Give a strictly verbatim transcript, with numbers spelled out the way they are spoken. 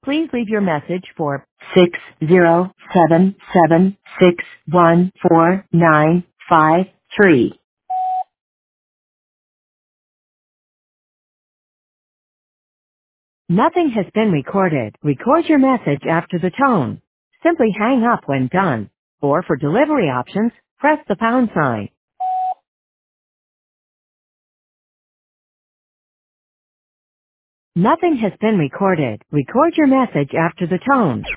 Please leave your message for six zero seven seven six one four nine five three. Nothing has been recorded. Record your message after the tone. Simply hang up when done. Or for delivery options, press the pound sign. Nothing has been recorded. Record your message after the tone.